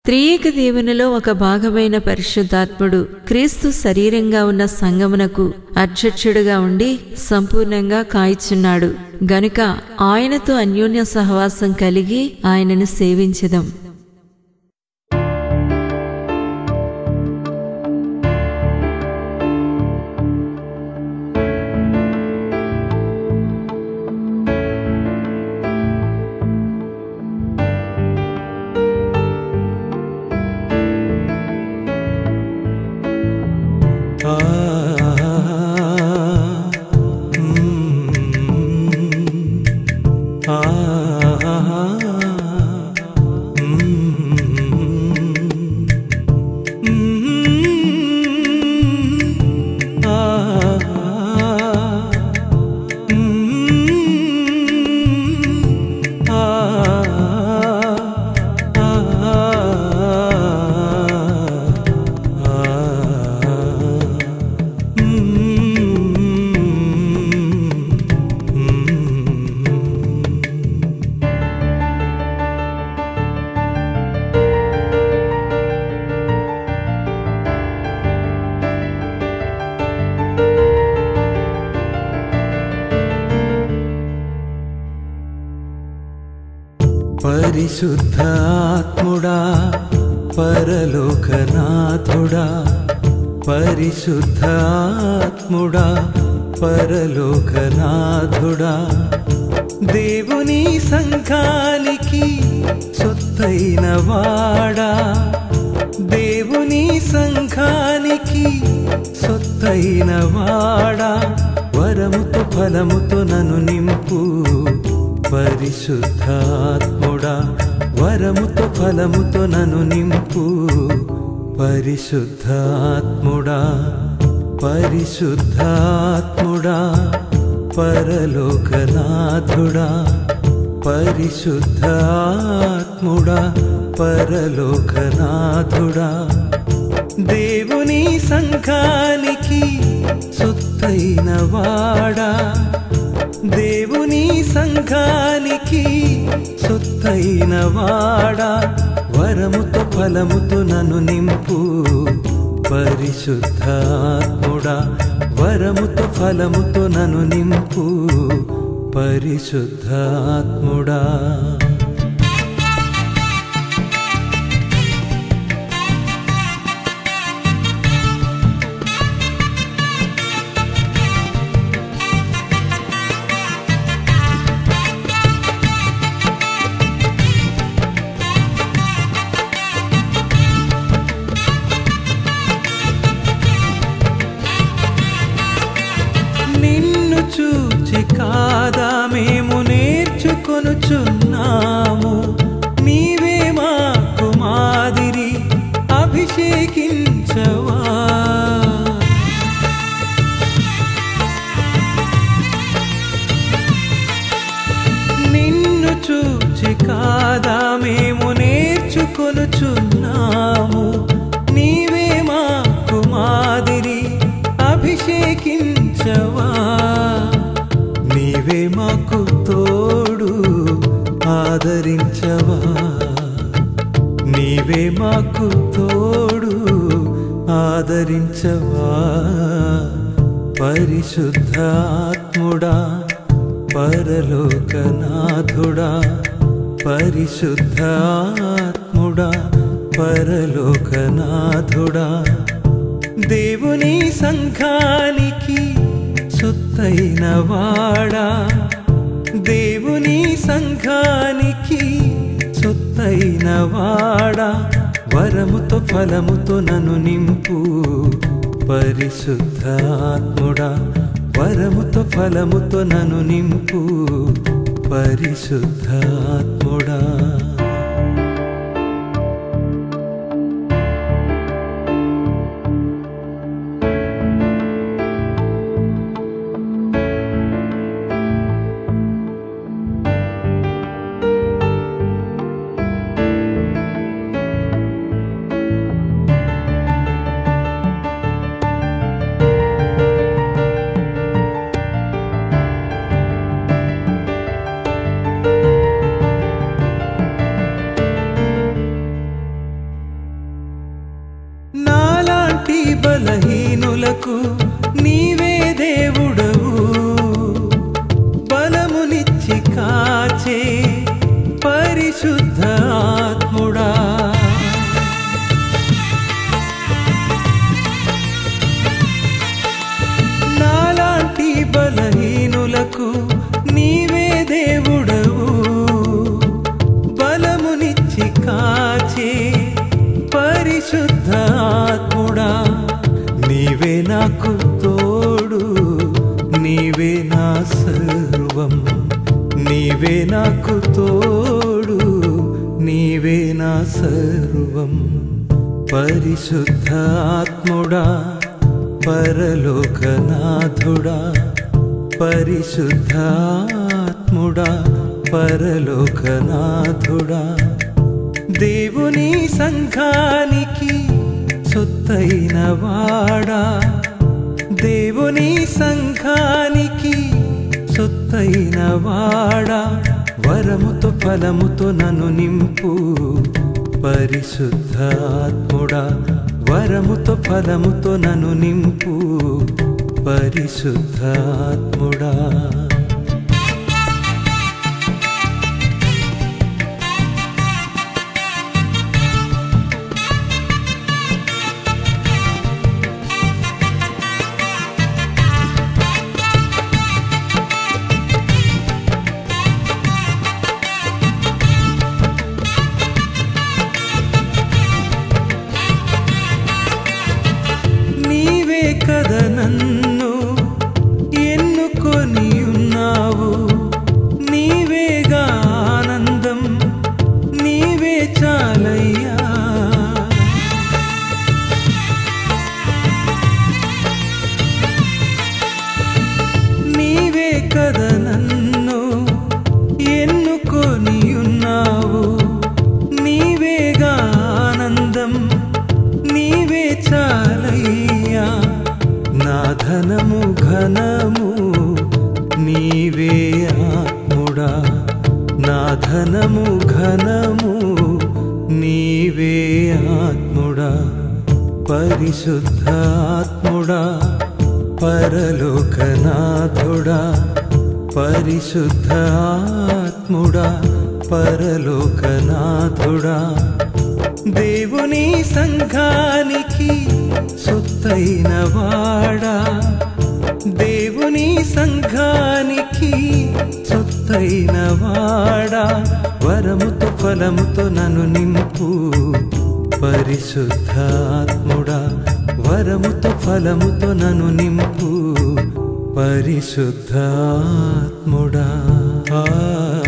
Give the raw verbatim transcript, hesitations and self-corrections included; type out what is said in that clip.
త్రియేక దేవునిలో ఒక భాగమైన పరిశుద్ధాత్ముడు క్రీస్తు శరీరంగా ఉన్న సంగమునకు అధ్యక్షుడుగా ఉండి సంపూర్ణంగా కాయిచున్నాడు గనుక ఆయనతో అన్యోన్య సహవాసం కలిగి ఆయనను సేవించెదం. పరిశుద్ధాత్ముడా పరలోకనాథుడా, పరిశుద్ధాత్ముడా పరలోకనాథుడా, దేవుని సంఘానికి సొత్తైన వాడా, దేవుని సంఘానికి సొత్తైన వాడా, వరముతో ఫలముతో నన్ను నింపు పరిశుద్ధాత్ముడా, వరముతో ఫలముతో నన్ను నింపు పరిశుద్ధాత్ముడా, పరిశుద్ధాత్ముడా పరలోకనాథుడా, పరిశుద్ధాత్ముడా పరలోకనాథుడా, దేవుని సంఘానికి సొత్తైన వాడా, దేవుని సంఘానికి సొత్తైన వాడా, వరముతో ఫలముతో నన్ను నింపు పరిశుద్ధాత్ముడా, వరముతో ఫలముతో నన్ను నింపు పరిశుద్ధాత్ముడా. నిన్ను చూచి కాదా మేము నేర్చుకొనుచున్నాము, నీవే మాకు మాదిరి అభిషేకించవా, నిన్ను చూచి కాదా మేము నేర్చుకొనుచున్నాము, నీవే మాకు మాదిరి అభిషేకించవా, నీవే మాకు తోడు ఆదరించవా, నీవే మాకు తోడు ఆదరించవా, పరిశుద్ధాత్ముడా పరలోకనాథుడా, పరిశుద్ధాత్ముడా పరలోకనాథుడా, దేవుని సంఘానికి సొత్తైన వాడా, దేవుని సంఘానికి సొత్తైన వాడా, వరముతో ఫలముతో నన్ను నింపు పరిశుద్ధాత్ముడా, వరముతో ఫలముతో నన్ను నింపు పరిశుద్ధాత్ముడా. నాలాంటి బలహీనులకు నీవే దేవుడవు, బలమునిచ్చి కాచే పరిశుద్ధ ఆత్ముడా. నాలాంటి బలహీనులకు నీవే దేవుడవు, బలమునిచ్చి కాచే పరిశుద్ధ ఆత్ముడా. నీవే నాకు తోడు, నీవే నా సర్వం, నీవే నాకు తోడు, నీవే నా సర్వం. పరిశుద్ధ ఆత్ముడా, పరలోకనాథుడా, పరిశుద్ధ ఆత్ముడా, పరలోకనాథుడా. దేవుని సంఘానికి సొత్తైన వాడా, దేవుని సంఘానికి సొత్తైన వాడా. వరముతో ఫలముతో నన్ను నింపు పరిశుద్ధ ఆత్ముడా, వరముతో ఫలముతో నన్ను నింపు పరిశుద్ధ ఆత్ముడా. కదా నన్ను ఎన్నుకొని ఉన్నావు, నీవేగా ఆనందం, నీవే చాలయ్యా. నీవే కదా నన్ను ఎన్నుకొని ఉన్నావు, నీవేగా ఆనందం, నీవే చాలయ్యా. నా ధనము ఘనము నీవే ఆత్ముడా, నా ధనము ఘనము నీవే ఆత్ముడా. పరిశుద్ధ ఆత్ముడా, పరలోకనాథుడా, పరిశుద్ధ ఆత్ముడా, పరలోకనాథుడా. దేవుని సంఘానికి సొత్తైన వాడా, దేవుని సంఘానికి సొత్తైన వాడా. వరముతో ఫలముతో నన్ను నింపు పరిశుద్ధ ఆత్ముడా, వరముతో ఫలముతో నన్ను నింపు పరిశుద్ధ ఆత్ముడా. ఆ